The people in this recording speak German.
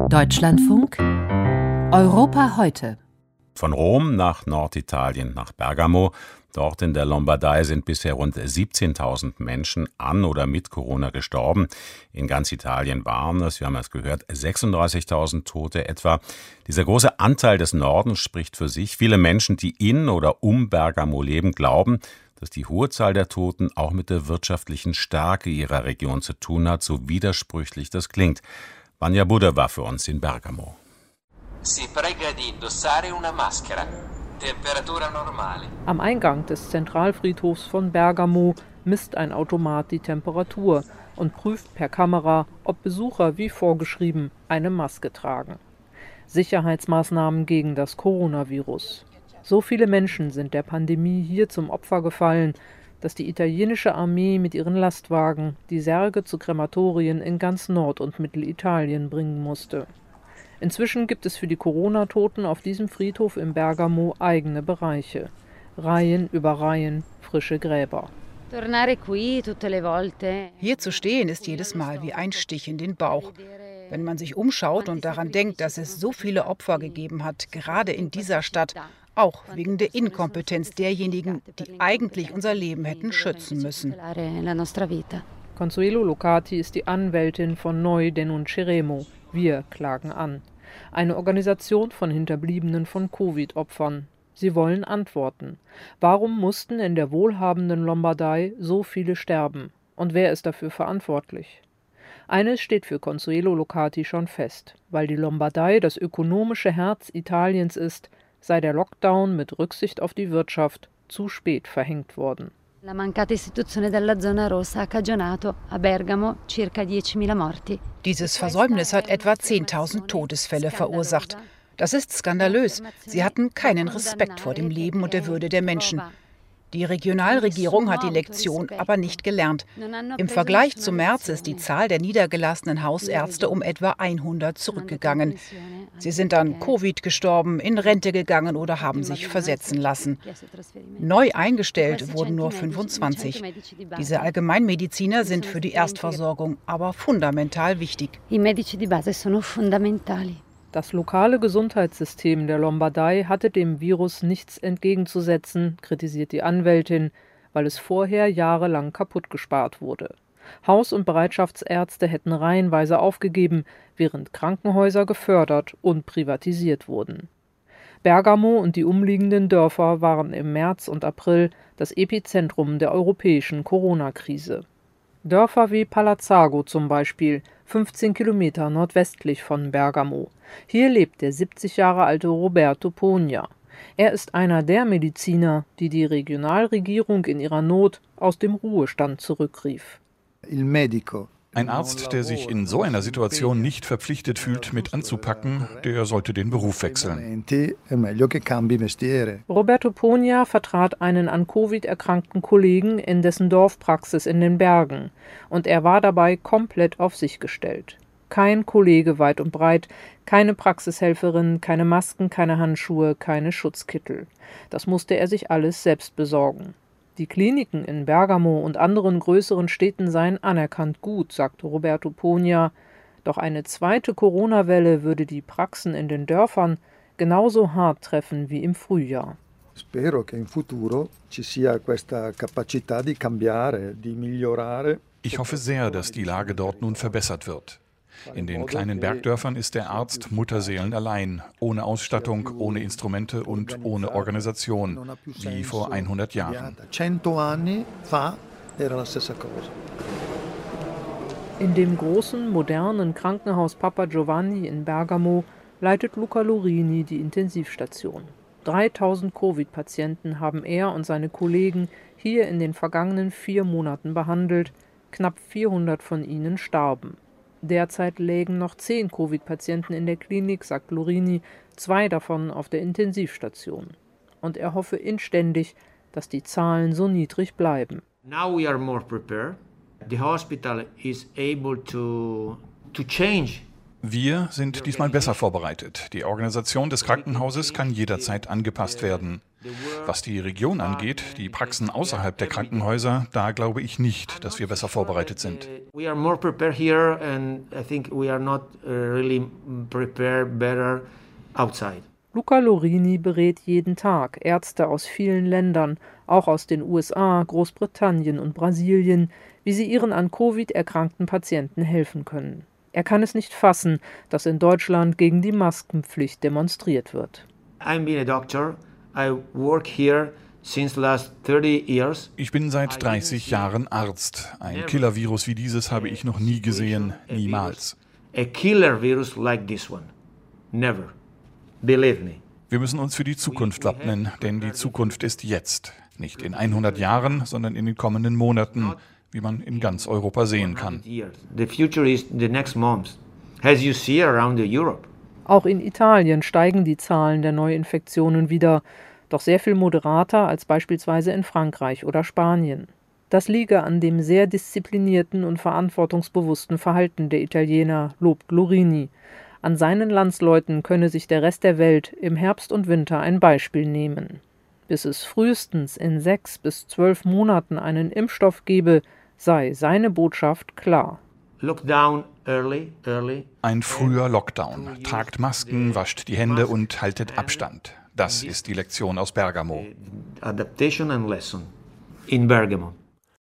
Deutschlandfunk Europa heute. Von Rom nach Norditalien, nach Bergamo. Dort in der Lombardei sind bisher rund 17.000 Menschen an oder mit Corona gestorben. In ganz Italien waren es, wir haben es gehört, 36.000 Tote etwa. Dieser große Anteil des Nordens spricht für sich. Viele Menschen, die in oder um Bergamo leben, glauben, dass die hohe Zahl der Toten auch mit der wirtschaftlichen Stärke ihrer Region zu tun hat, so widersprüchlich das klingt. Vanja Budde war für uns in Bergamo. Si prega di indossare una maschera. Temperatura normale. Am Eingang des Zentralfriedhofs von Bergamo misst ein Automat die Temperatur und prüft per Kamera, ob Besucher wie vorgeschrieben eine Maske tragen. Sicherheitsmaßnahmen gegen das Coronavirus. So viele Menschen sind der Pandemie hier zum Opfer gefallen, dass die italienische Armee mit ihren Lastwagen die Särge zu Krematorien in ganz Nord- und Mittelitalien bringen musste. Inzwischen gibt es für die Corona-Toten auf diesem Friedhof in Bergamo eigene Bereiche. Reihen über Reihen, frische Gräber. Hier zu stehen ist jedes Mal wie ein Stich in den Bauch. Wenn man sich umschaut und daran denkt, dass es so viele Opfer gegeben hat, gerade in dieser Stadt, auch wegen der Inkompetenz derjenigen, die eigentlich unser Leben hätten schützen müssen. Consuelo Locati ist die Anwältin von Noi Denunceremo. Wir klagen an. Eine Organisation von Hinterbliebenen von Covid-Opfern. Sie wollen Antworten. Warum mussten in der wohlhabenden Lombardei so viele sterben? Und wer ist dafür verantwortlich? Eines steht für Consuelo Locati schon fest. Weil die Lombardei das ökonomische Herz Italiens ist, sei der Lockdown mit Rücksicht auf die Wirtschaft zu spät verhängt worden. La mancata istituzione della zona rossa ha cagionato a Bergamo circa 10.000 morti. Dieses Versäumnis hat etwa 10.000 Todesfälle verursacht. Das ist skandalös. Sie hatten keinen Respekt vor dem Leben und der Würde der Menschen. Die Regionalregierung hat die Lektion aber nicht gelernt. Im Vergleich zu März ist die Zahl der niedergelassenen Hausärzte um etwa 100 zurückgegangen. Sie sind an Covid gestorben, in Rente gegangen oder haben sich versetzen lassen. Neu eingestellt wurden nur 25. Diese Allgemeinmediziner sind für die Erstversorgung aber fundamental wichtig. I medici di base sono fondamentali. Das lokale Gesundheitssystem der Lombardei hatte dem Virus nichts entgegenzusetzen, kritisiert die Anwältin, weil es vorher jahrelang kaputt gespart wurde. Haus- und Bereitschaftsärzte hätten reihenweise aufgegeben, während Krankenhäuser gefördert und privatisiert wurden. Bergamo und die umliegenden Dörfer waren im März und April das Epizentrum der europäischen Corona-Krise. Dörfer wie Palazzago zum Beispiel, 15 Kilometer nordwestlich von Bergamo. Hier lebt der 70 Jahre alte Roberto Pogna. Er ist einer der Mediziner, die die Regionalregierung in ihrer Not aus dem Ruhestand zurückrief. Ein Arzt, der sich in so einer Situation nicht verpflichtet fühlt, mit anzupacken, der sollte den Beruf wechseln. Roberto Pogna vertrat einen an Covid erkrankten Kollegen in dessen Dorfpraxis in den Bergen. Und er war dabei komplett auf sich gestellt. Kein Kollege weit und breit, keine Praxishelferin, keine Masken, keine Handschuhe, keine Schutzkittel. Das musste er sich alles selbst besorgen. Die Kliniken in Bergamo und anderen größeren Städten seien anerkannt gut, sagte Roberto Pogna. Doch eine zweite Corona-Welle würde die Praxen in den Dörfern genauso hart treffen wie im Frühjahr. Ich hoffe sehr, dass die Lage dort nun verbessert wird. In den kleinen Bergdörfern ist der Arzt mutterseelenallein, ohne Ausstattung, ohne Instrumente und ohne Organisation, wie vor 100 Jahren. In dem großen, modernen Krankenhaus Papa Giovanni in Bergamo leitet Luca Lorini die Intensivstation. 3.000 Covid-Patienten haben er und seine Kollegen hier in den vergangenen 4 Monaten behandelt. Knapp 400 von ihnen starben. Derzeit lägen noch 10 Covid-Patienten in der Klinik, sagt Lorini, 2 davon auf der Intensivstation. Und er hoffe inständig, dass die Zahlen so niedrig bleiben. Now we are more prepared. The hospital is able to change. Wir sind diesmal besser vorbereitet. Die Organisation des Krankenhauses kann jederzeit angepasst werden. Was die Region angeht, die Praxen außerhalb der Krankenhäuser, da glaube ich nicht, dass wir besser vorbereitet sind. We are more prepared here and I think we are not really prepared better outside. Luca Lorini berät jeden Tag Ärzte aus vielen Ländern, auch aus den USA, Großbritannien und Brasilien, wie sie ihren an Covid erkrankten Patienten helfen können. Er kann es nicht fassen, dass in Deutschland gegen die Maskenpflicht demonstriert wird. I'm being a doctor. I work here since last 30 years. Ich bin seit 30 Jahren Arzt. Ein Killer-Virus wie dieses habe ich noch nie gesehen, niemals. A killer virus like this one. Never. Believe me. Wir müssen uns für die Zukunft wappnen, denn die Zukunft ist jetzt. Nicht in 100 Jahren, sondern in den kommenden Monaten, wie man in ganz Europa sehen kann. The future is the next months, as you see around Europe. Auch in Italien steigen die Zahlen der Neuinfektionen wieder, doch sehr viel moderater als beispielsweise in Frankreich oder Spanien. Das liege an dem sehr disziplinierten und verantwortungsbewussten Verhalten der Italiener, lobt Lorini. An seinen Landsleuten könne sich der Rest der Welt im Herbst und Winter ein Beispiel nehmen. Bis es frühestens in 6 bis 12 Monaten einen Impfstoff gebe, sei seine Botschaft klar. Lockdown early. Ein früher Lockdown. Tragt Masken, wascht die Hände und haltet Abstand. Das ist die Lektion aus Bergamo. Adaptation and lesson in Bergamo.